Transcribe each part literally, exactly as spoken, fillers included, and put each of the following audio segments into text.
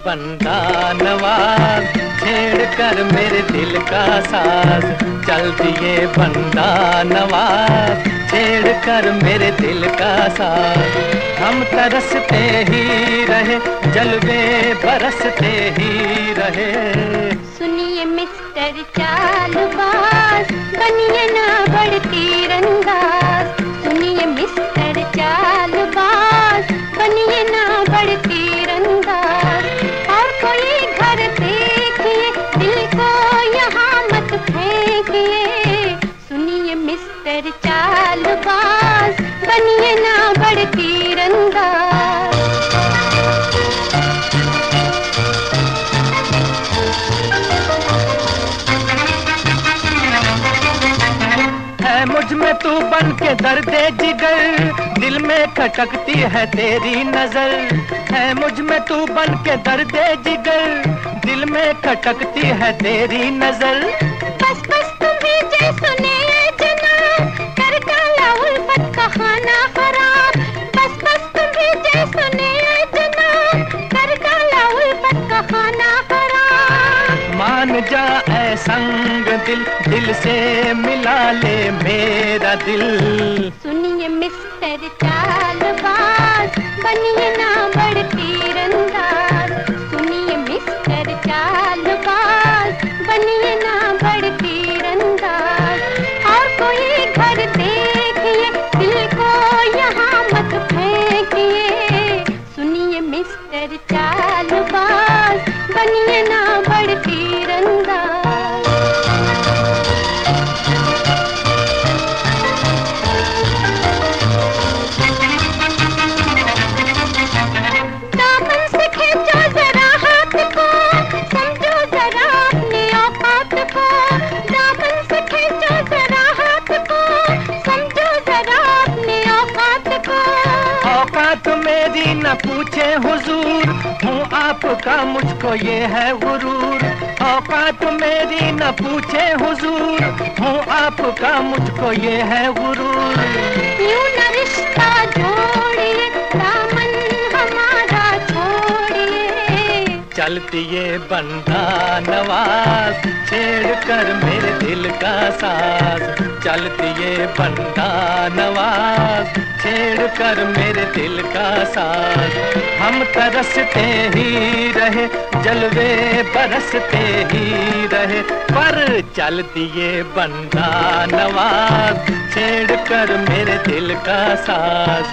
बंदा नवाज, छेड़ कर मेरे दिल का साज। चल दिए बंदा नवाज, छेड़ कर मेरे दिल का साज। हम तरसते ही रहे, जलवे बरसते ही रहे। सुनिए मिस्टर चालबाज, बनिए ना बड़ तीरंदाज। सुनिए मिस्टर चालबाज, बनिए ना बड़ तीरंदाज। और कोई घर देखिए, दिल को यहाँ मत फेंकिए। सुनिए मिस्टर चालबाज, बनिए ना बड़ तीरंदाज। मुझ में तू बन के दर्दे जिगर, दिल में खटकती है तेरी नजर। है मुझ में तू बन के दर्दे जिगर, दिल में खटकती है तेरी नजर। बस बस तुम्हें जय सुने जना, कर डाला उल्फत का खाना खराब। बस बस तुम्हें जय सुने जना, कर डाला उल्फत का खाना खराब। मान जा ऐ संग दिल, दिल से मिला ले मेरा दिल। सुनिए मिस्टर चालबाज, बनिए ना बड़ तीरंदाज। सुनिए मिस्टर चालबाज, बनिए ना बड़ तीरंदाज। और कोई घर देखिए, दिल को यहाँ मत फेंकिए। सुनिए मिस्टर चालबाज, बनिए ना बड़ तीरंदाज। औकात मेरी न पूछे हुजूर, हूँ आपका मुझको ये है गुरूर। औकात मेरी न पूछे हुजूर, हूँ आपका मुझको ये है गुरूर। यूं न रिश्ता जोड़िए, दामन हमारा छोड़िए। चलती ये बंदा नवाज, छेड़ कर मेरे दिल का साज। चलती ये बंदा नवाज, छेड़ कर मेरे दिल का साज। हम तरसते ही रहे, जलवे बरसते ही रहे। पर चलती ये बंदा नवाज, छेड़ कर मेरे दिल का साज।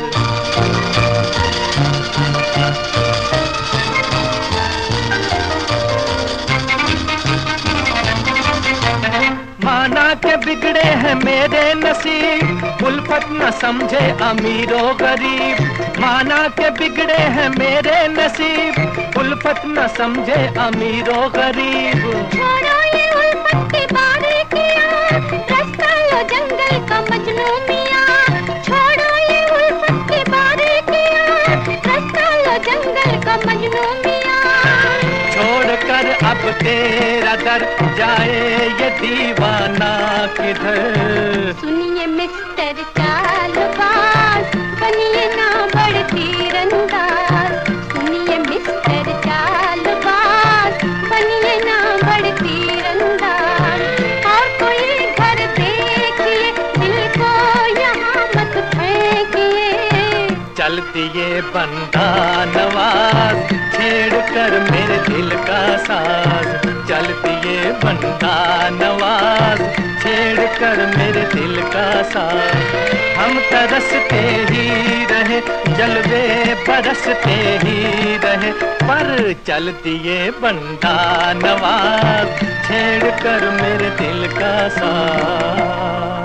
माना के बिगड़े हैं मेरे नसीब, उल्फत न समझे अमीरो गरीब। माना के बिगड़े हैं मेरे नसीब, उल्फत न समझे अमीरो गरीब। छोड़ो ये उल्फत की बारीकियां, रास्ता लो जंगल का मजनू मियां। छोड़ो ये उल्फत की बारीकियां, रास्ता लो जंगल का मजनू मियां। छोड़कर अब तेरा दर जाए ये दीवाना किधर। सुनिए मिस्टर चालबाज, बनिए ना बड़ तीरंदाज। सुनिए मिस्टर चालबाज, बनिए ना बड़ तीरंदाज। और कोई घर देखिए, दिल को यहाँ मत फेंकिए। चलती ये बंदा नवाज, छेड़ कर मेरे दिल का साज। चलती ये बंदा नवाज, छेड़ कर मेरे दिल का साज। हम तरसते ही रहे, जलवे बरसते ही रहे। पर चलती ये बंदा नवाज, छेड़ कर मेरे दिल का साज।